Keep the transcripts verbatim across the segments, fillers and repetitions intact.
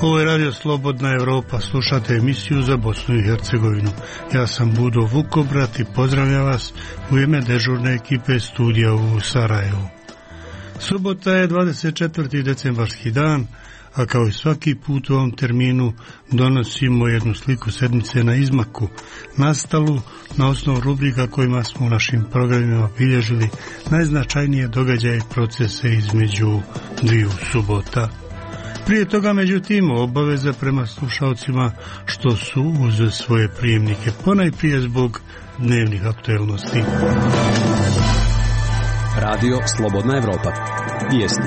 Ovo je Radio Slobodna Evropa, slušate emisiju za Bosnu i Hercegovinu. Ja sam Budo Vukobrat i pozdravljam vas u ime dežurne ekipe studija u Sarajevu. Subota je dvadeset četvrti decembarski dan, a kao i svaki put u ovom terminu donosimo jednu sliku sedmice na izmaku, nastalu na osnovu rubrika kojima smo u našim programima bilježili najznačajnije događaje i procese između dviju subota. Prije toga, međutim, obaveza prema slušalcima što su uz svoje prijemnike, ponajprije zbog dnevnih aktuelnosti. Radio Slobodna Evropa. Vijesti.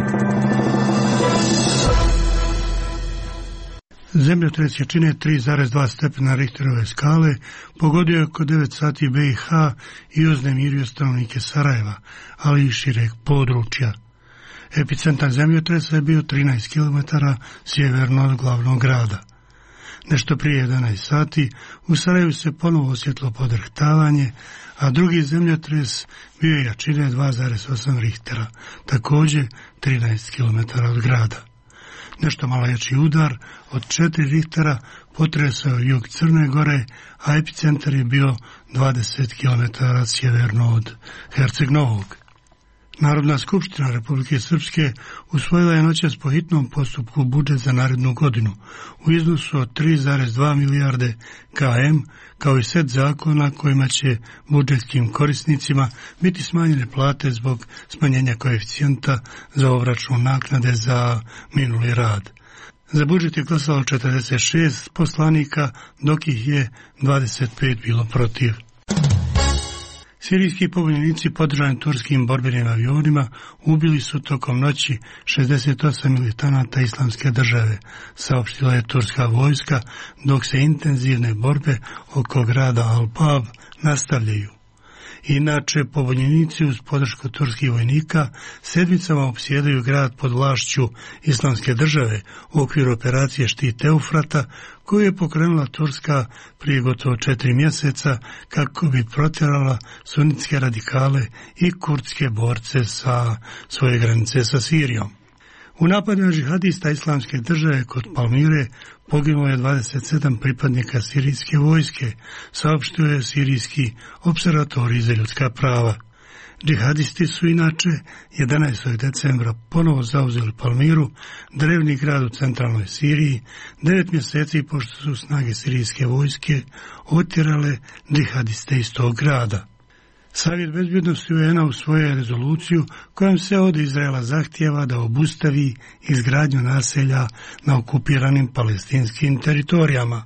Zemljotres jačine tri zarez dva stepena Richterove skale pogodio je oko devet sati B i H i uznemirio stanovnike Sarajeva, ali i šireg područja. Epicentar zemljotresa je bio trinaest kilometara sjeverno od glavnog grada. Nešto prije jedanaest sati u Sarajevu se ponovo osjetilo podrhtavanje, a drugi zemljotres bio je jačine dva zarez osam Richtera, također trinaest kilometara od grada. Nešto malo jači udar od četiri Richtera potresao jug Crne Gore, a epicentar je bio dvadeset kilometara sjeverno od Herceg Novog. Narodna skupština Republike Srpske usvojila je noćas po hitnom postupku budžet za narednu godinu u iznosu od tri zarez dva milijarde km, kao i set zakona kojima će budžetskim korisnicima biti smanjene plate zbog smanjenja koeficijenta za obračun naknade za minuli rad. Za budžet je glasalo četrdeset šest poslanika, dok ih je dvadeset pet bilo protiv. Sirijski pobunjenici podržani turskim borbenim avionima ubili su tokom noći šezdeset osam militanata Islamske države, saopštila je turska vojska, dok se intenzivne borbe oko grada Al-Bab nastavljaju. Inače, pobunjenici uz podršku turskih vojnika sedmicama opsjedaju grad pod vlašću Islamske države u okviru operacije Štit Eufrata, koju je pokrenula Turska prije gotovo četiri mjeseca kako bi protjerala sunitske radikale i kurdske borce sa svoje granice sa Sirijom. U napadima džihadista Islamske države kod Palmire poginulo je dvadeset sedam pripadnika sirijske vojske, saopštio je Sirijski observatorij za ljudska prava. Džihadisti su inače jedanaestog decembra ponovo zauzeli Palmiru, drevni grad u centralnoj Siriji, devet mjeseci pošto su snage sirijske vojske otjerale džihadiste iz tog grada. Savjet bezbjednosti U N A usvojio je rezoluciju kojom se od Izraela zahtijeva da obustavi izgradnju naselja na okupiranim palestinskim teritorijama.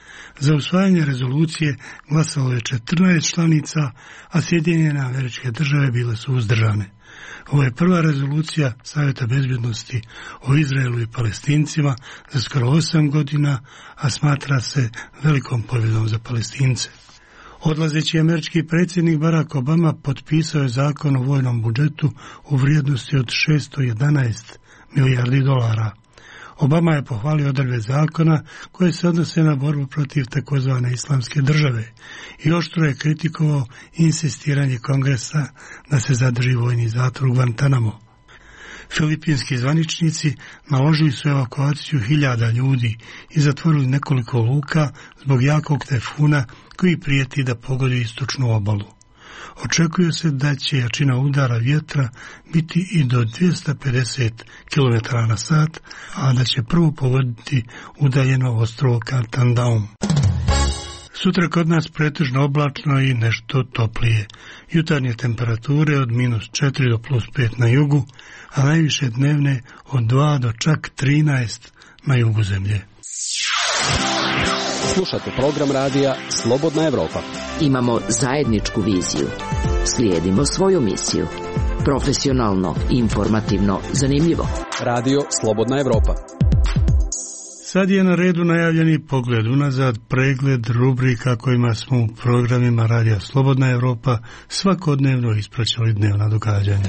Za usvajanje rezolucije glasalo je četrnaest članica, a Sjedinjene Američke Države bile su uzdržane. Ovo je prva rezolucija Savjeta bezbjednosti o Izraelu i Palestincima za skoro osam godina, a smatra se velikom pobjedom za Palestince. Odlazeći američki predsjednik Barack Obama potpisao je zakon o vojnom budžetu u vrijednosti od šesto jedanaest milijardi dolara. Obama je pohvalio odredbe zakona koje se odnose na borbu protiv takozvane Islamske države i oštro je kritikovao insistiranje Kongresa da se zadrži vojni zatvor u Guantanamo. Filipinski zvaničnici naložili su evakuaciju hiljada ljudi i zatvorili nekoliko luka zbog jakog tajfuna koji prijeti da pogodi istočnu obalu. Očekuje se da će jačina udara vjetra biti i do dvjesto pedeset kilometara na sat, a da će prvo pogoditi udaljeno ostrvo Catandaum. Sutra kod nas pretežno oblačno i nešto toplije. Jutarnje temperature od minus četiri do plus pet na jugu, a najviše dnevne od dva do čak trinaest na jugu zemlje. Slušate program radija Slobodna Evropa. Imamo zajedničku viziju. Slijedimo svoju misiju. Profesionalno, informativno, zanimljivo. Radio Slobodna Evropa. Sad je na redu najavljeni pogled unazad, pregled rubrika kojima smo u programima Radija Slobodna Evropa svakodnevno ispraćali dnevna događanja.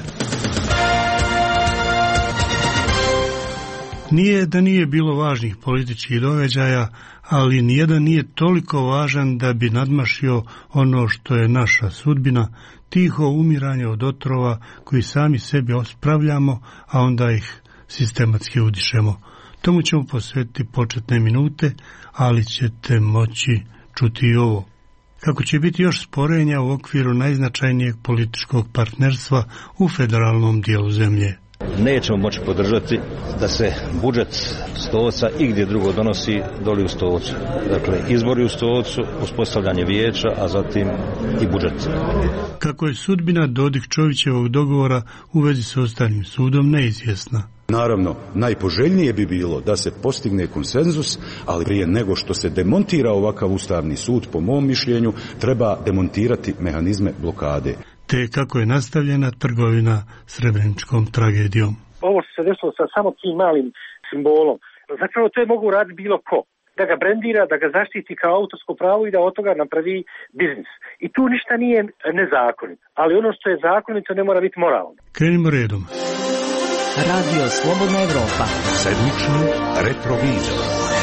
Nije da nije bilo važnih političkih događaja, ali nijedan nije toliko važan da bi nadmašio ono što je naša sudbina, tiho umiranje od otrova koji sami sebi ospravljamo, a onda ih sistematski udišemo. Tomu ćemo posvetiti početne minute, ali ćete moći čuti i ovo. Kako će biti još sporenja u okviru najznačajnijeg političkog partnerstva u federalnom dijelu zemlje. Nećemo moći podržati da se budžet Stoca i gdje drugo donosi doli u Stocu. Dakle, izbori u Stocu, uspostavljanje vijeća, a zatim i budžet. Kako je sudbina Dodik-Čovićevog dogovora u vezi s Ustavnim sudom neizvjesna. Naravno, najpoželjnije bi bilo da se postigne konsenzus, ali prije nego što se demontira ovakav Ustavni sud, po mom mišljenju, treba demontirati mehanizme blokade. Te kako je nastavljena trgovina srebreničkom tragedijom. Ovo što se desilo sa samo tim malim simbolom, zapravo to je mogu raditi bilo ko. Da ga brendira, da ga zaštiti kao autorsko pravo i da od toga napravi biznis. I tu ništa nije nezakonito, ali ono što je zakonito ne mora biti moralno. Krenimo redom. Radio Slobodna Evropa. Sedmični retrovizor.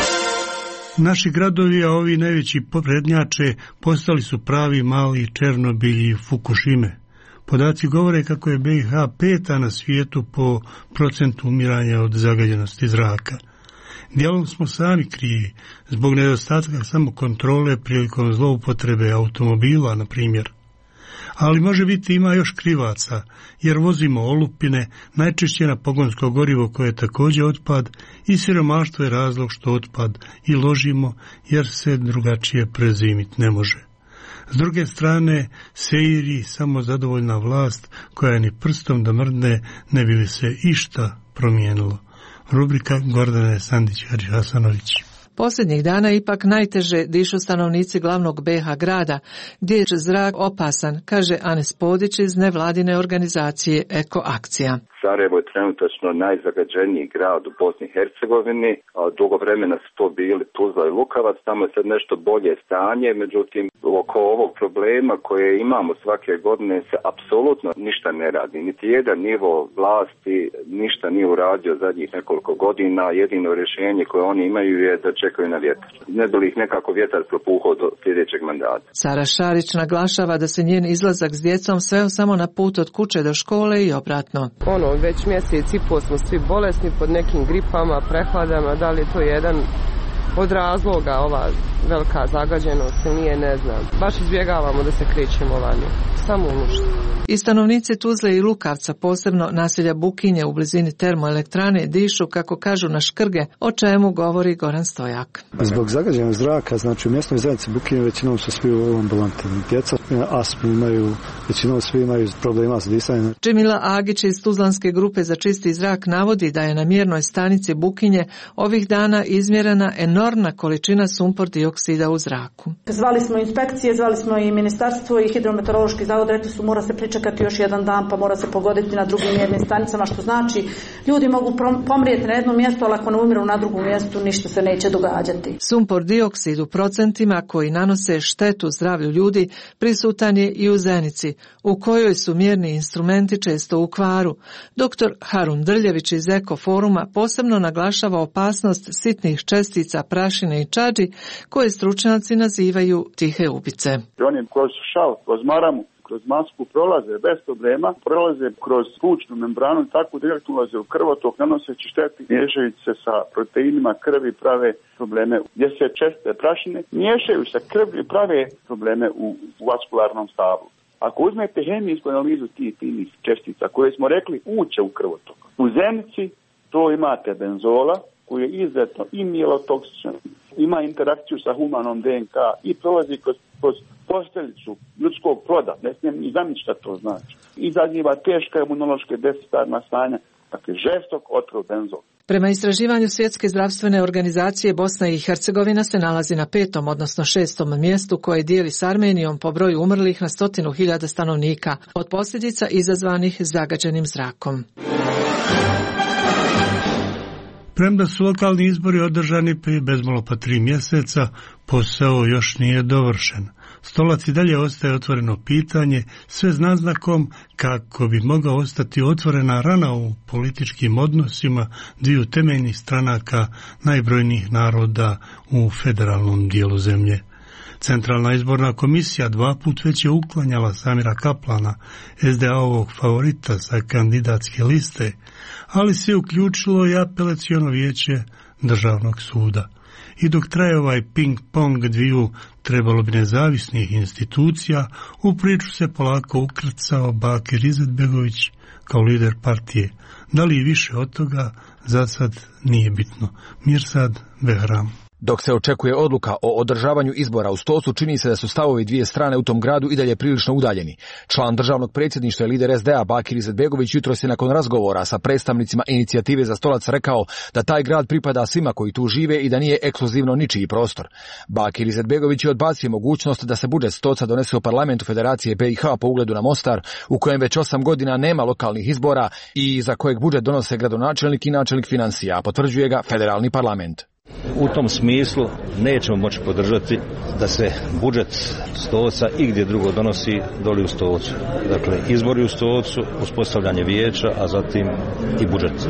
Naši gradovi, a ovi najveći prednjače, postali su pravi mali Černobilji Fukušime. Podaci govore kako je B i H peta na svijetu po procentu umiranja od zagađenosti zraka. Dijelom smo sami krivi, zbog nedostatka samokontrole prilikom zloupotrebe automobila, na primjer. Ali može biti ima još krivaca, jer vozimo olupine, najčešće na pogonsko gorivo koje je također otpad, i siromaštvo je razlog što otpad i ložimo, jer se drugačije prezimiti ne može. S druge strane, seiri samo zadovoljna vlast koja ni prstom da mrdne ne bi li se išta promijenilo. Rubrika Gordane Sandić-Hadži-Hasanović. Posljednjih dana ipak najteže dišu stanovnici glavnog B H grada, gdje je zrak opasan, kaže Anes Podić iz nevladine organizacije Eko Akcija. Sarajevo je trenutačno najzagađeniji grad u Bosni i Hercegovini, a dugo vremena su to bili Tuzla i Lukavac, tamo je sad nešto bolje stanje, međutim oko ovog problema koje imamo svake godine se apsolutno ništa ne radi. Niti jedan nivo vlasti ništa nije uradio zadnjih nekoliko godina, jedino rješenje koje oni imaju je da čekaju na vjetar. Ne bi li ih nekako vjetar propuhao do sljedećeg mandata. Sara Šarić naglašava da se njen izlazak s djecom sveo samo na put od kuće do škole i obratno. Ono, već mjesec i pol smo svi bolesni pod nekim gripama, prehladama, da li je to jedan od razloga ova velika zagađenost ili nije, ne znam. Baš izbjegavamo da se krećemo vani, samo u nuždu. I stanovnici Tuzle i Lukavca, posebno naselja Bukinje u blizini termoelektrane, dišu, kako kažu, na škrge, o čemu govori Goran Stojak. Zbog zagađenog zraka, znači u mjesnoj zajednici Bukinje većinom su svi u ambulantni. Djeca astmu imaju, većinom svi imaju problema s disanjem. Džemila Agić iz Tuzlanske grupe za čisti zrak navodi da je na mjernoj stanici Bukinje ovih dana izmjerena enormna količina sumpor dioksida u zraku. Zvali smo inspekcije, zvali smo i ministarstvo i hidrometeorološki zavod, rekli su mora se pričekati još jedan dan pa mora se pogoditi na drugim mjernim stanicama, što znači ljudi mogu pomrijeti na jednom mjestu, ali ako ne umiru na drugom mjestu ništa se neće događati. Sumpor dioksid u procentima koji nanose štetu zdravlju ljudi prisutan je i u Zenici, u kojoj su mjerni instrumenti često u kvaru. Doktor Harun Drljević iz Eko Foruma posebno naglašava opasnost sitnih čestica prašine i čađi koje stručnjaci nazivaju tihe ubice. Oni kroz šal, kroz maramu, kroz masku prolaze bez problema, prolaze kroz plućnu membranu i tako direktno ulaze u krvotok, nanoseći štetni, miješajući se sa proteinima krvi, prave probleme. Gdje se česte prašine miješaju sa krvi i prave probleme u, u vaskularnom stavu. Ako uzmete hemijsku analizu tih finih čestica koje smo rekli uče u krvotok, u Zenici to imate benzola koji je izuzetno i mielotoksičan, ima interakciju sa humanom D N K i prolazi kroz, kroz posteljicu ljudskog ploda, ne smijem ni zamisliti šta to znači. Izaziva teška imunološke deficitarna stanja, dakle žestok otrov benzol. Prema istraživanju Svjetske zdravstvene organizacije, Bosna i Hercegovina se nalazi na petom, odnosno šestom mjestu koje dijeli s Armenijom po broju umrlih na stotinu hiljada stanovnika od posljedica izazvanih zagađenim zrakom. Premda su lokalni izbori održani prije bezmalo pa tri mjeseca, posao još nije dovršen. Stolac i dalje ostaje otvoreno pitanje, sve s naznakom kako bi mogao ostati otvorena rana u političkim odnosima dviju temeljnih stranaka najbrojnijih naroda u federalnom dijelu zemlje. Centralna izborna komisija dva put već je uklanjala Samira Kaplana, es de a-ovog favorita sa kandidatske liste, ali se uključilo i apelaciono vijeće Državnog suda. I dok traje ovaj ping-pong dviju trebalo bi nezavisnih institucija, u priču se polako ukrcao Bakir Izetbegović kao lider partije. Da li i više od toga, za sad nije bitno. Mirsad Behram. Dok se očekuje odluka o održavanju izbora u Stocu, čini se da su stavovi dvije strane u tom gradu i dalje prilično udaljeni. Član državnog predsjedništva i lider es de a Bakir Izetbegović jutros je nakon razgovora sa predstavnicima inicijative za Stolac rekao da taj grad pripada svima koji tu žive i da nije ekskluzivno ničiji prostor. Bakir Izetbegović je odbacio mogućnost da se budžet Stoca donese u parlamentu Federacije be i ha po ugledu na Mostar, u kojem već osam godina nema lokalnih izbora i za kojeg budžet donose gradonačelnik i načelnik financija, potvrđuje ga federalni parlament. U tom smislu nećemo moći podržati da se budžet Stoca i gdje drugo donosi doli u Stocu. Dakle, izbori u Stocu, uspostavljanje vijeća, a zatim i budžet.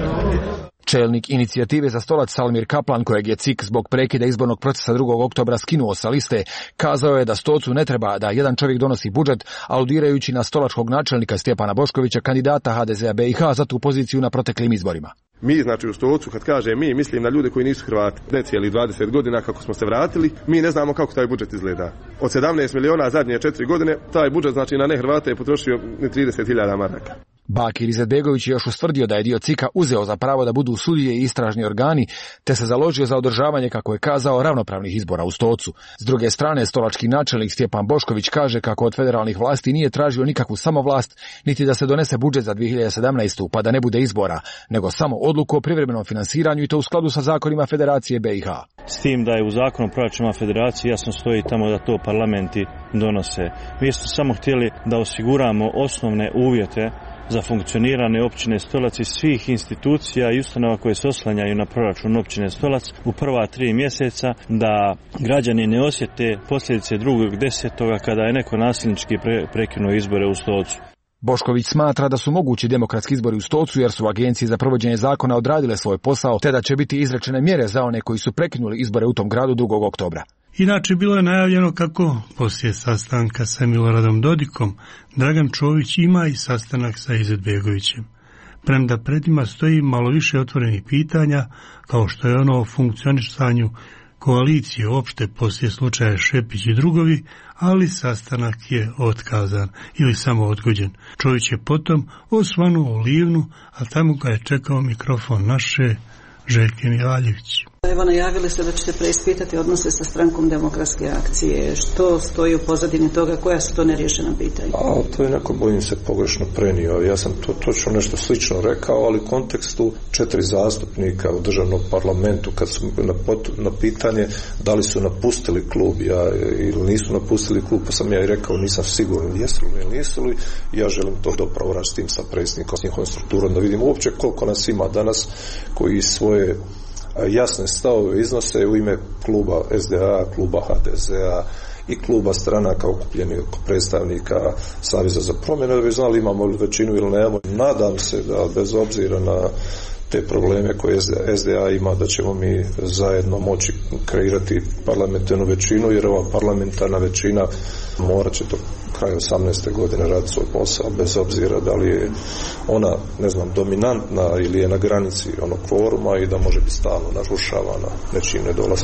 Čelnik inicijative za Stolac Salmir Kaplan, kojeg je C I K zbog prekida izbornog procesa drugog oktobra skinuo sa liste, kazao je da Stocu ne treba da jedan čovjek donosi budžet, aludirajući na stolačkog načelnika Stjepana Boškovića, kandidata ha de ze a be i ha za tu poziciju na proteklim izborima. Mi, znači u Stocu, kad kaže mi, mislim na ljude koji nisu Hrvati. Ne cijeli dvadeset godina kako smo se vratili, mi ne znamo kako taj budžet izgleda. Od sedamnaest miliona zadnje četiri godine, taj budžet, znači na ne Hrvate, je potrošio ni trideset hiljada maraka. Bakir Izetbegović je još ustvrdio da je dio C I K-a uzeo za pravo da budu sudije i istražni organi, te se založio za održavanje, kako je kazao, ravnopravnih izbora u Stocu. S druge strane, stolački načelnik Stjepan Bošković kaže kako od federalnih vlasti nije tražio nikakvu samovlast, niti da se donese budžet za dvije hiljade sedamnaestu. pa da ne bude izbora, nego samo odluku o privremenom finansiranju i to u skladu sa zakonima Federacije be i ha. S tim da je u zakonu o proračunima Federacije jasno stoji tamo da to parlamenti donose. Mi smo samo htjeli da osiguramo osnovne uvjete za funkcioniranje općine Stolac i svih institucija i ustanova koje se oslanjaju na proračun općine Stolac u prva tri mjeseca, da građani ne osjete posljedice drugog desetoga kada je neko nasilnički pre, prekinuo izbore u Stocu. Bošković smatra da su mogući demokratski izbori u Stocu jer su agencije za provođenje zakona odradile svoj posao, te da će biti izrečene mjere za one koji su prekinuli izbore u tom gradu drugog oktobra. Inače, bilo je najavljeno kako poslije sastanka sa Miloradom Dodikom Dragan Čović ima i sastanak sa Izetbegovićem. Premda pred njima stoji malo više otvorenih pitanja, kao što je ono o funkcionisanju koalicije opšte poslije slučaja Šepić i drugovi, ali sastanak je otkazan ili samo odgođen. Čović je potom osvanuo u Livnu, a tamo ga je čekao mikrofon naše Željke Mivaljević. Evo, najavili ste da ćete preispitati odnose sa strankom Demokratske akcije. Što stoji u pozadini toga, koja su to neriješena pitanja? A, to je neko, bojim se, pogrešno prenio. Ja sam to točno nešto slično rekao, ali u kontekstu četiri zastupnika u državnom parlamentu, kad su na, pot, na pitanje da li su napustili klub ja, ili nisu napustili klub, pa sam ja i rekao nisam siguran jesu li ili nisu li, ja želim to dopravo s tim sa predsjednikom, s njihovom strukturom, da vidim uopće koliko nas ima danas koji svoje jasne stavove iznose u ime kluba es de a, kluba ha de ze a i kluba stranaka okupljenih oko predstavnika Saveza za promjene, da bi znali imamo li većinu ili nemamo. Nadam se da bez obzira na te probleme koje es de a ima, da ćemo mi zajedno moći kreirati parlamentarnu većinu, jer ova parlamentarna većina morat će to kraj osamnaeste godine raditi svoj posao, bez obzira da li je ona, ne znam, dominantna ili je na granici onog kvoruma i da može biti stalno narušavana nečim nedolaskom.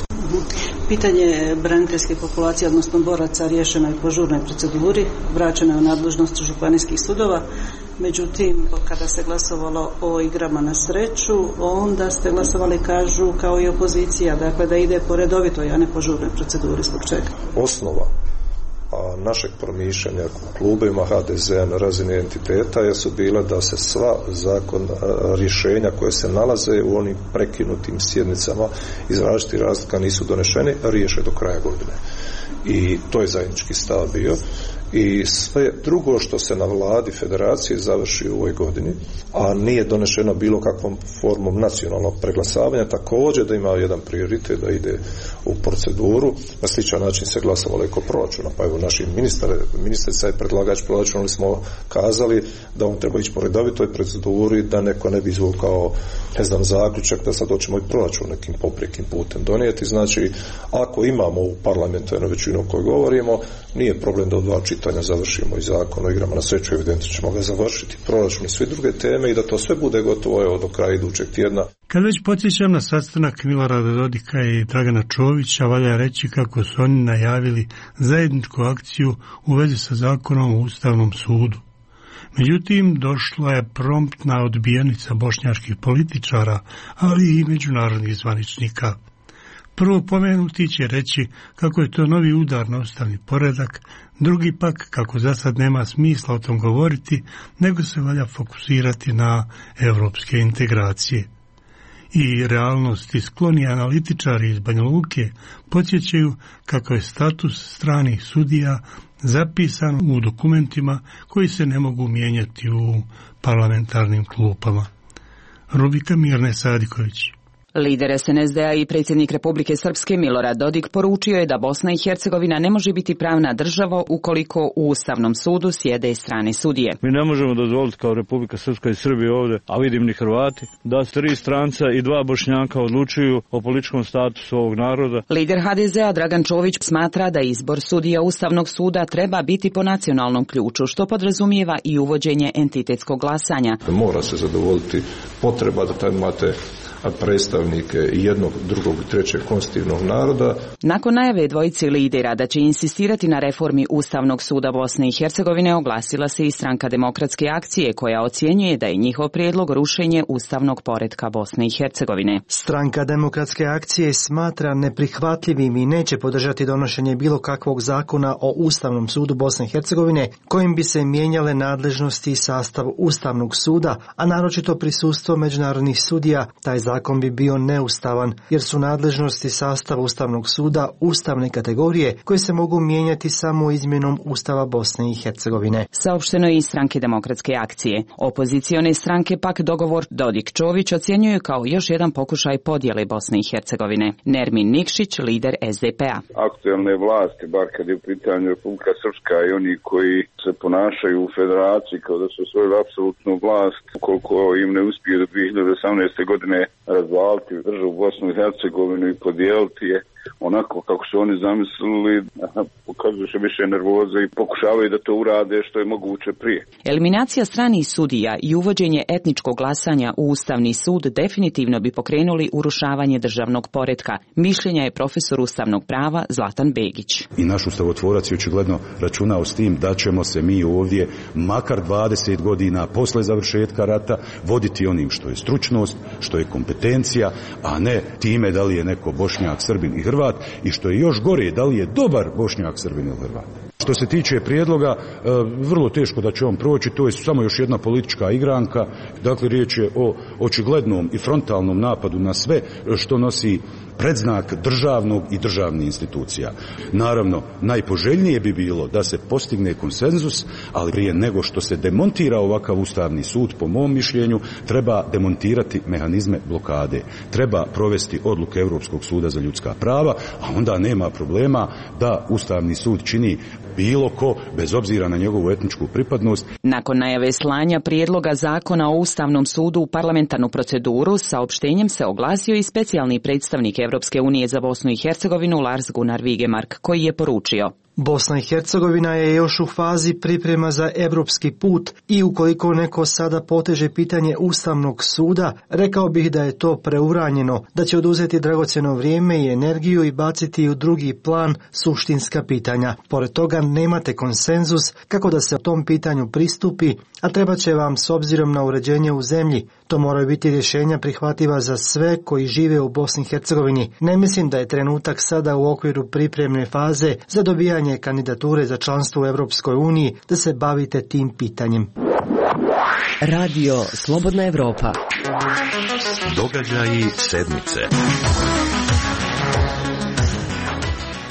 Pitanje braniteljske populacije, odnosno boraca, riješeno je po žurnoj proceduri, vraćeno je u nadležnost županijskih sudova. Međutim, kada se glasovalo o igrama na sreću, onda ste glasovali, kažu, kao i opozicija, dakle da ide po redovitoj, a ne po žurnoj proceduri. Zbog čega? Osnova a našeg promišljanja u klubima ha de ze a na razini entiteta je su bila da se sva zakon a, rješenja koje se nalaze u onim prekinutim sjednicama iz različitih razlika nisu donešene, riješe do kraja godine. I to je zajednički stav bio I sve drugo što se na vladi federacije završi u ovoj godini, a nije donešeno bilo kakvom formom nacionalnog preglasavanja, također da ima jedan prioritet da ide u proceduru. Na sličan način se glasovalo oko proračuna, pa evo naši ministar, ministrica je predlagač proračuna, ali smo kazali da on treba ići po redovitoj proceduri, da neko ne bi izvukao, ne znam, zaključak da sad hoćemo i proračun nekim poprijekim putem donijeti. Znači, ako imamo u parlamentu jednu većinu o kojoj govorimo, nije problem da u dva čitanja završimo i zakon o igrama na sreću, evidentno ćemo ga završiti, proračun i sve druge teme i da to sve bude gotovo evo, do kraja idućeg tjedna. Kad već podsjećam na sastanak Milorada Dodika i Dragana Čovića, valja reći kako su oni najavili zajedničku akciju u vezi sa zakonom o Ustavnom sudu. Međutim, došla je promptna odbijenica bošnjačkih političara, ali i međunarodnih zvaničnika. Prvo pomenuti će reći kako je to novi udar na ustavni poredak, drugi pak kako za sad nema smisla o tom govoriti, nego se valja fokusirati na evropske integracije. I realnosti skloni analitičari iz Banja Luke podsjećaju kako je status stranih sudija zapisan u dokumentima koji se ne mogu mijenjati u parlamentarnim klupama. Rubika Mirne Sadiković. Lider es en es de a i predsjednik Republike Srpske Milorad Dodik poručio je da Bosna i Hercegovina ne može biti pravna država ukoliko u Ustavnom sudu sjede strane sudije. Mi ne možemo dozvoliti kao Republika Srpska i Srbije ovdje, a vidim ni Hrvati, da tri stranca i dva Bošnjaka odlučuju o političkom statusu ovog naroda. Lider ha de zea Dragan Čović smatra da izbor sudija Ustavnog suda treba biti po nacionalnom ključu, što podrazumijeva i uvođenje entitetskog glasanja. Mora se zadovoljiti potreba da tad imate predstavnike jednog, drugog i trećeg konstitutivnog naroda. Nakon najave dvojice lidera da će insistirati na reformi Ustavnog suda Bosne i Hercegovine, oglasila se i Stranka demokratske akcije, koja ocjenjuje da je njihov prijedlog rušenje ustavnog poretka Bosne i Hercegovine. Stranka demokratske akcije smatra neprihvatljivim i neće podržati donošenje bilo kakvog zakona o Ustavnom sudu Bosne i Hercegovine kojim bi se mijenjale nadležnosti i sastav Ustavnog suda, a naročito prisustvo međunarodnih sudija. Taj zakon bi bio neustavan, jer su nadležnosti sastava Ustavnog suda ustavne kategorije koje se mogu mijenjati samo izmjenom Ustava Bosne i Hercegovine. Saopšteno je iz Stranke demokratske akcije. Opozicione stranke pak dogovor Dodik-Čović ocjenjuju kao još jedan pokušaj podjele Bosne i Hercegovine. Nermin Nikšić, lider es de pe a. Aktuelne vlasti, bar kad je u pitanju Republika Srpska i oni koji se ponašaju u federaciji kao da su svoju apsolutnu vlast, ukoliko im ne uspije do dvije hiljade osamnaeste godine razvaliti državu Bosnu i Hercegovinu i podijeliti je onako kako su oni zamislili, pokazuju se više nervoze i pokušavaju da to urade što je moguće prije. Eliminacija stranih sudija i uvođenje etničkog glasanja u Ustavni sud definitivno bi pokrenuli urušavanje državnog poretka. Mišljenja je profesor ustavnog prava Zlatan Begić. I naš ustavotvorac je očigledno računao s tim da ćemo se mi ovdje makar dvadeset godina posle završetka rata voditi onim što je stručnost, što je kompetencija, a ne time da li je neko Bošnjak, Srbin i Hrvat, i što je još gore, da li je dobar Bošnjak, Srbin ili Hrvat. Što se tiče prijedloga, vrlo teško da će on proći, to je samo još jedna politička igranka, dakle riječ je o očiglednom i frontalnom napadu na sve što nosi predznak državnog i državnih institucija. Naravno, najpoželjnije bi bilo da se postigne konsenzus, ali prije nego što se demontira ovakav Ustavni sud, po mom mišljenju, treba demontirati mehanizme blokade. Treba provesti odluke Europskog suda za ljudska prava, a onda nema problema da Ustavni sud čini bilo ko, bez obzira na njegovu etničku pripadnost. Nakon najave slanja prijedloga zakona o Ustavnom sudu u parlamentarnu proceduru, saopštenjem se oglasio i specijalni predstavnik Europske unije za Bosnu i Hercegovinu Lars Gunnar Vigemark, koji je poručio: Bosna i Hercegovina je još u fazi priprema za evropski put i ukoliko neko sada poteže pitanje Ustavnog suda, rekao bih da je to preuranjeno, da će oduzeti dragocjeno vrijeme i energiju i baciti u drugi plan suštinska pitanja. Pored toga nemate konsenzus kako da se o tom pitanju pristupi, a treba će vam s obzirom na uređenje u zemlji. To moraju biti rješenja prihvatljiva za sve koji žive u Bosni i Hercegovini. Ne mislim da je trenutak sada u okviru pripremne faze za dobijanje kandidature za članstvo u Europskoj uniji da se bavite tim pitanjem. Radio Slobodna Evropa. Događaji sedmice.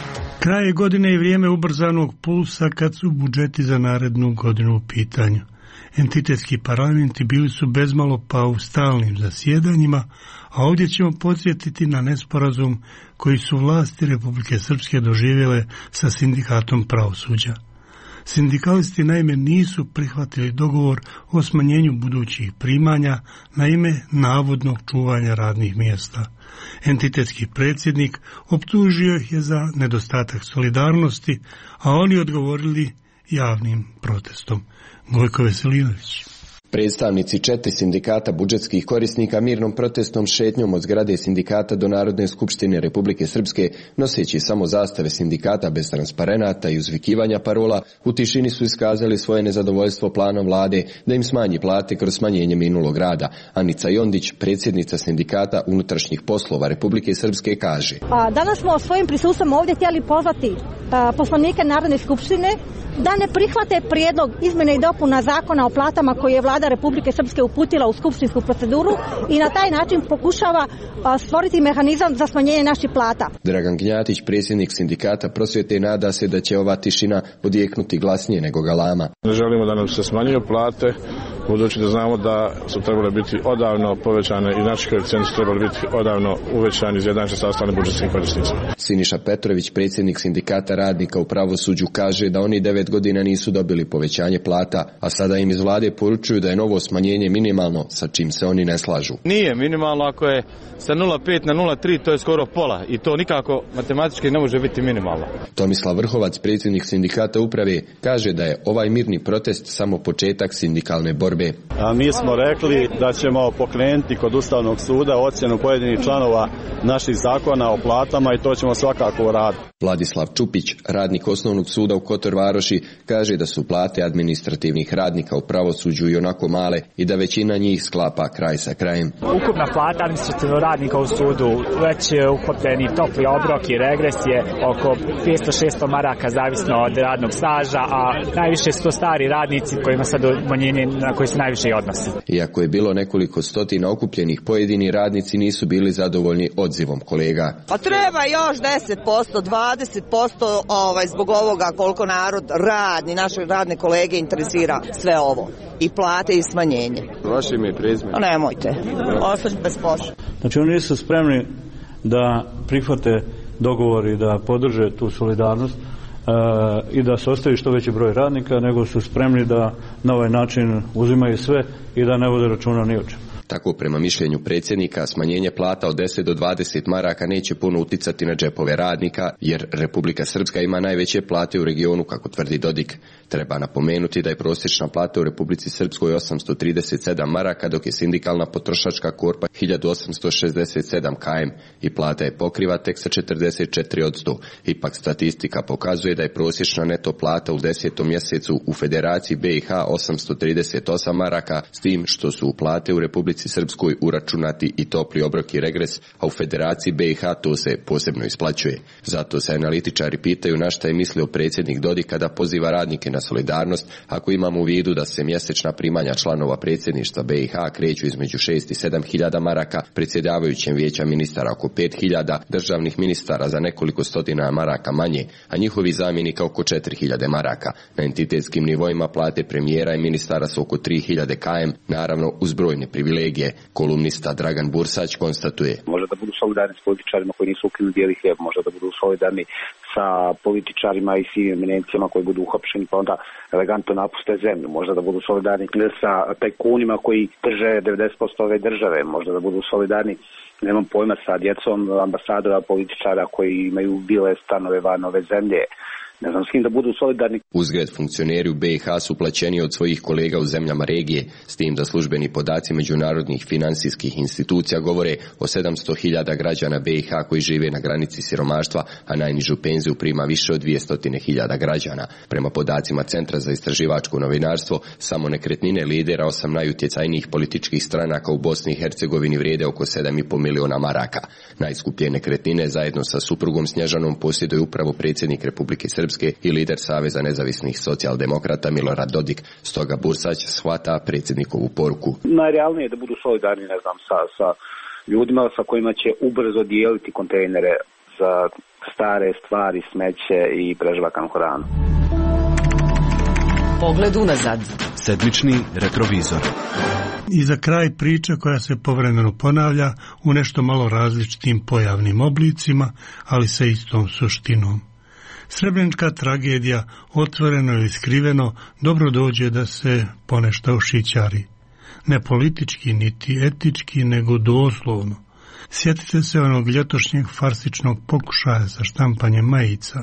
Kraj godine je vrijeme ubrzanog pulsa kad su budžeti za narednu godinu u pitanju. Entitetski parlamenti bili su bezmalo pa u stalnim zasjedanjima, a ovdje ćemo podsjetiti na nesporazum koji su vlasti Republike Srpske doživjele sa sindikatom pravosuđa. Sindikalisti naime nisu prihvatili dogovor o smanjenju budućih primanja na ime navodnog čuvanja radnih mjesta. Entitetski predsjednik optužio ih je za nedostatak solidarnosti, a oni odgovorili javnim protestom. Gojko Veselinović. Predstavnici četiri sindikata budžetskih korisnika mirnom protestnom šetnjom od zgrade sindikata do Narodne skupštine Republike Srpske, noseći samo zastave sindikata bez transparenata i uzvikivanja parola, u tišini su iskazali svoje nezadovoljstvo planom vlade da im smanji plate kroz smanjenje minulog rada. Anica Jondić, predsjednica sindikata unutrašnjih poslova Republike Srpske, kaže: A, danas smo svojim prisustvom ovdje htjeli pozvati a, poslanike Narodne skupštine da ne prihvate prijedlog izmjene i dopuna zakona o platama koji je vlada Republike Srpske uputila u skupštinsku proceduru i na taj način pokušava a, stvoriti mehanizam za smanjenje naših plata. Dragan Gnjatić, predsjednik sindikata prosvjete, nada se da će ova tišina odjeknuti glasnije nego galama. Ne želimo da nam se smanjuju plate, budući da znamo da su trebale biti odavno povećane i naši koeficijenti su trebali biti odavno uvećani iz jednače sastavne budžetskim korisnicima. Siniša Petrović, predsjednik sindikata radnika u pravosuđu, kaže da oni devet godina nisu dobili povećanje plata, a sada im iz vlade poručuju da je novo smanjenje minimalno, sa čim se oni ne slažu. Nije minimalno, ako je sa nula pet na nula tri, to je skoro pola i to nikako matematički ne može biti minimalno. Tomislav Vrhovac, predsjednik sindikata uprave, kaže da je ovaj mirni protest samo početak sindikalne borbe. A mi smo rekli da ćemo pokrenuti kod Ustavnog suda ocjenu pojedinih članova naših zakona o platama i to ćemo svakako uraditi. Vladislav Čupić, radnik Osnovnog suda u Kotor Varoši, kaže da su plate administrativnih radnika u pravosuđu i onako male i da većina njih sklapa kraj sa krajem. Ukupna plata administrativnog radnika u sudu već uklopljeni topli obrok i regres je oko petsto šesto maraka zavisno od radnog staža, a najviše su to stari radnici kojima sad umanjenje na koji se najviše i odnosi. Iako je bilo nekoliko stotina okupljenih, pojedini radnici nisu bili zadovoljni odzivom kolega. Pa treba još deset posto, dvadeset posto ovaj, zbog ovoga koliko narod radni, naše radne kolege interesira sve ovo. I plate i smanjenje. Vaše ime i prezime? No, nemojte, ostaći bez posla. Znači oni nisu spremni da prihvate dogovor i da podrže tu solidarnost i da se ostavi što veći broj radnika, nego su spremni da na ovaj način uzimaju sve i da ne vode računa ni o čemu. Tako, prema mišljenju predsjednika, smanjenje plata od deset do dvadeset maraka neće puno uticati na džepove radnika, jer Republika Srpska ima najveće plate u regionu, kako tvrdi Dodik. Treba napomenuti da je prosječna plata u Republici Srpskoj osamsto trideset sedam maraka, dok je sindikalna potrošačka korpa hiljadu osamsto šezdeset sedam km i plata je pokriva tek sa četrdeset četiri posto. Ipak statistika pokazuje da je prosječna neto plata u desetom mjesecu u Federaciji B i H osamsto trideset osam maraka, s tim što su u plate u Republici Srpskoj uračunati i topli obrok i regres, a u Federaciji B i H to se posebno isplaćuje. Zato se analitičari pitaju na šta je mislio predsjednik Dodik kada poziva radnike na solidarnost, ako imamo u vidu da se mjesečna primanja članova predsjedništva B i H kreću između šest i sedam hiljada maraka, predsjedavajućem vijeća ministara oko pet hiljada, državnih ministara za nekoliko stotina maraka manje, a njihovi zamjenika oko četiri hiljade maraka. Na entitetskim nivoima plate premijera i ministara su oko tri hiljade km, naravno uz brojne privilegije. Kolumnista Dragan Bursać konstatuje: Možda da budu solidarni s političarima koji nisu ukinuli bijeli hljeb, možda da budu solidarni sa političarima i svim eminencijama koji budu uhapšeni pa onda elegantno napuste zemlju, možda da budu solidarni sa tajkunima koji drže devedeset posto ove države, možda da budu solidarni, nemam pojma, sa djecom ambasadora, političara koji imaju bile stanove van ove zemlje. Ne znam s kim da budu solidarni. Uzgled, funkcioneri u B i H su plaćeni od svojih kolega u zemljama regije, s tim da službeni podaci međunarodnih financijskih institucija govore o sedamsto hiljada građana B i H koji žive na granici siromaštva, a najnižu penziju prima više od dvjesto hiljada građana. Prema podacima Centra za istraživačko novinarstvo, samo nekretnine lidera osam najutjecajnijih političkih stranaka u Bosni i Hercegovini vrijede oko sedam i pol miliona maraka. Najskuplje nekretnine zajedno sa suprugom Snježanom posjeduje upravo predsjednik Republike Srpske i lider Saveza nezavisnih socijaldemokrata Milorad Dodik. Stoga Bursać shvata predsjednikovu poruku. Najrealnije je da budu solidarni, ne znam, sa, sa ljudima sa kojima će ubrzo dijeliti kontejnere za stare stvari, smeće i prežvakanu hranu. Pogled unazad. Sedmični retrovizor. I za kraj priča koja se povremeno ponavlja u nešto malo različitim pojavnim oblicima, ali sa istom suštinom. Srebrenička tragedija, otvoreno ili skriveno, dobro dođe da se ponešto ušićari. Ne politički, niti etički, nego doslovno. Sjetite se onog ljetošnjeg farsičnog pokušaja za štampanje majica.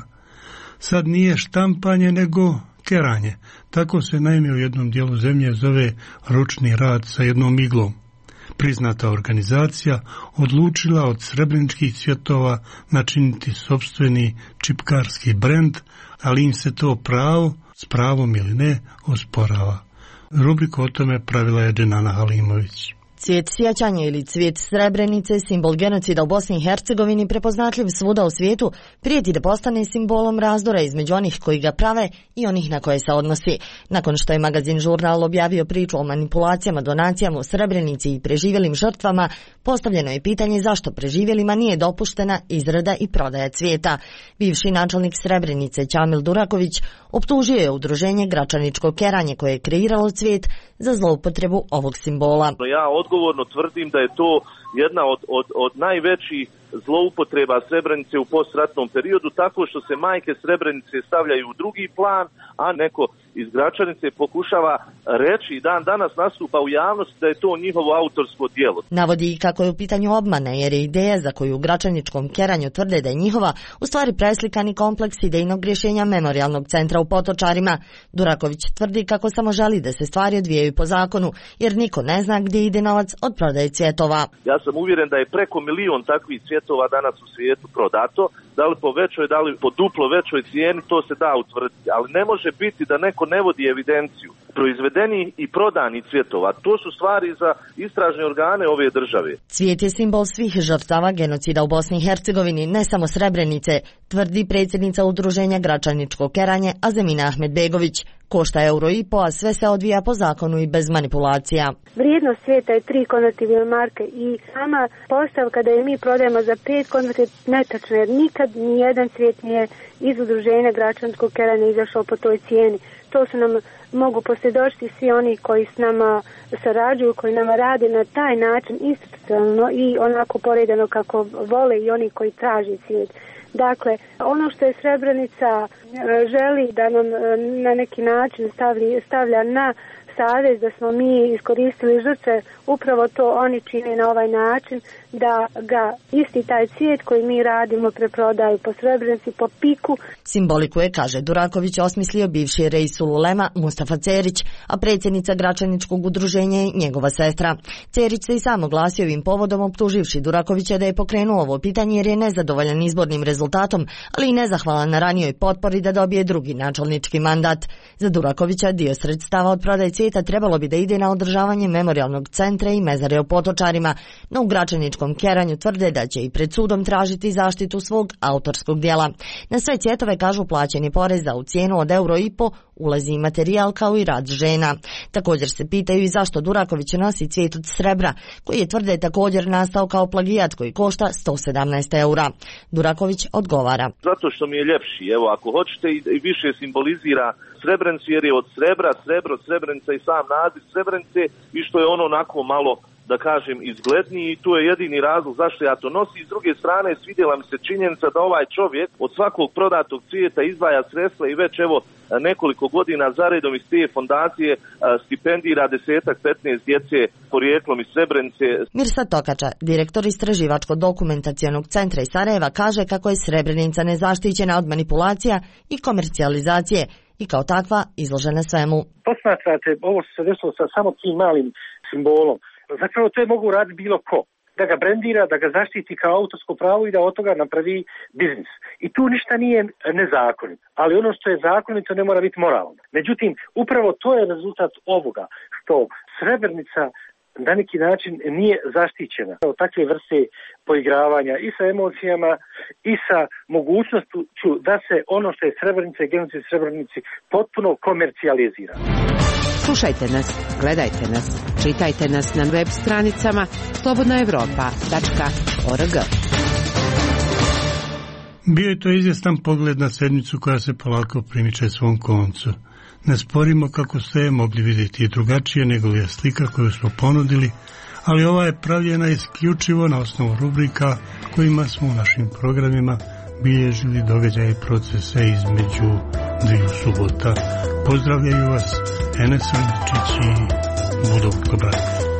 Sad nije štampanje, nego keranje. Tako se naime u jednom dijelu zemlje zove ručni rad sa jednom iglom. Priznata organizacija odlučila od srebreničkih cvjetova načiniti sopstveni čipkarski brend, ali im se to pravo, s pravom ili ne, osporava. Rubriku o tome pravila je Dženana Halimović. Cvijet sjećanja ili cvijet Srebrenice, simbol genocida u Bosni i Hercegovini, prepoznatljiv svuda u svijetu, prijeti da postane simbolom razdora između onih koji ga prave i onih na koje se odnosi. Nakon što je magazin Žurnal objavio priču o manipulacijama, donacijama u Srebrenici i preživjelim žrtvama, postavljeno je pitanje zašto preživjelima nije dopuštena izrada i prodaja cvijeta. Bivši načelnik Srebrenice Ćamil Duraković optužio je udruženje Gračaničko keranje koje je kreiralo cvijet za zloupotrebu ovog simbola. Ja odgovorno tvrdim da je to jedna od, od, od najvećih zloupotreba Srebrenice u postratnom periodu, tako što se majke Srebrenice stavljaju u drugi plan, a neko iz Gračanice pokušava reći i dan danas nastupa u javnosti da je to njihovo autorsko djelo. Navodi i kako je u pitanju obmana, jer je ideja za koju u Gračaničkom keranju tvrde da je njihova, u stvari preslikani kompleks idejnog rješenja Memorijalnog centra u Potočarima. Duraković tvrdi kako samo želi da se stvari odvijaju po zakonu, jer niko ne zna gdje ide novac od prodaje cvjetova. Ja sam uvjeren da je preko milion takvih cvjetova danas u svijetu prodato, da li po većoj, da li po duplo većoj cijeni, to se da utvrditi, ali ne može biti da neko ne vodi evidenciju proizvedeni i prodani cvjetova. To su stvari za istražne organe ove države. Cvijet je simbol svih žrtava genocida u Bosni i Hercegovini, ne samo Srebrenice, tvrdi predsjednica udruženja Gračaničko keranje Azemina Ahmedbegović. Košta euro i po, a sve se odvija po zakonu i bez manipulacija. Vrijednost svijeta je tri konvertibilne marke i sama postavka da je mi prodajemo za pet konverti netačno, jer nikad nijedan cvijet nije iz udruženja Gračanskog keranja izašao po toj cijeni. To su nam mogu posvjedočiti svi oni koji s nama sarađuju, koji nama rade na taj način institucionalno i onako poredano kako vole i oni koji traži cvijet. Dakle, ono što je Srebrenica želi da nam na neki način stavlja, stavlja na savez da smo mi iskoristili žrtve, upravo to oni čine na ovaj način da ga isti taj cvijet koji mi radimo preprodaju po Srebrenici, po piku. Simboliku je, kaže Duraković, osmislio bivši Reisul Ulema Mustafa Cerić, a predsjednica Gračaničkog udruženja je njegova sestra. Cerić se i sam oglasio ovim povodom, optuživši Durakovića da je pokrenuo ovo pitanje jer je nezadovoljan izbornim rezultatom, ali i nezahvalan na ranijoj potpori da dobije drugi načelnički mandat. Za Durakovića dio sredstava od prodaje cvijeta trebalo bi da ide na održavanje Memorijalnog centra i mezare u Potočarima, no u Gračaničkom keranju tvrde da će i pred sudom tražiti zaštitu svog autorskog dijela. Na sve cvjetove, kažu, plaćen je porez, a u cijenu od euro i po ulazi i materijal kao i rad žena. Također se pitaju i zašto Duraković nosi cvijet od srebra, koji je, tvrde, također nastao kao plagijat koji košta sto sedamnaest eura. Duraković odgovara: zato što mi je ljepši. Evo, ako hoćete, i više simbolizira Srebrenicu jer je od srebra, srebro, Srebrenica i sam naziv Srebrenice, i što je ono onako malo, da kažem, izgledniji, i tu je jedini razlog zašto ja to nosim. I s druge strane, svidjela mi se činjenica da ovaj čovjek od svakog prodatog cvijeta izdvaja sredstva i već evo nekoliko godina zaredom iz te fondacije stipendira desetak, petnaest djece porijeklom iz Srebrenice. Mirsad Tokača, direktor Istraživačko-dokumentacionog centra iz Sarajeva, kaže kako je Srebrenica nezaštićena od manipulacija i komercijalizacije i kao takva izložena svemu. Posmatrate ovo što se desilo sa samo tim malim simbolom. Zapravo to je mogu raditi bilo ko. Da ga brendira, da ga zaštiti kao autorsko pravo i da od toga napravi biznis. I tu ništa nije nezakonito. Ali ono što je zakonito ne mora biti moralno. Međutim, upravo to je rezultat ovoga, što Srebrenica na neki način nije zaštićena od takve vrste poigravanja i sa emocijama i sa mogućnošću da se ono što je Srebrenica i genocid Srebrenici potpuno komercijalizira. Slušajte nas, gledajte nas, čitajte nas na web stranicama slobodna evropa tačka org. Bio je to izvjestan pogled na sedmicu koja se polako primiče svom koncu. Ne sporimo kako ste mogli vidjeti drugačije nego li je slika koju smo ponudili, ali ova je pravljena isključivo na osnovu rubrika kojima smo u našim programima bilježili događaje i procese između dviju subota. Pozdravljaju vas Enes Andričić i Budovko Bratić.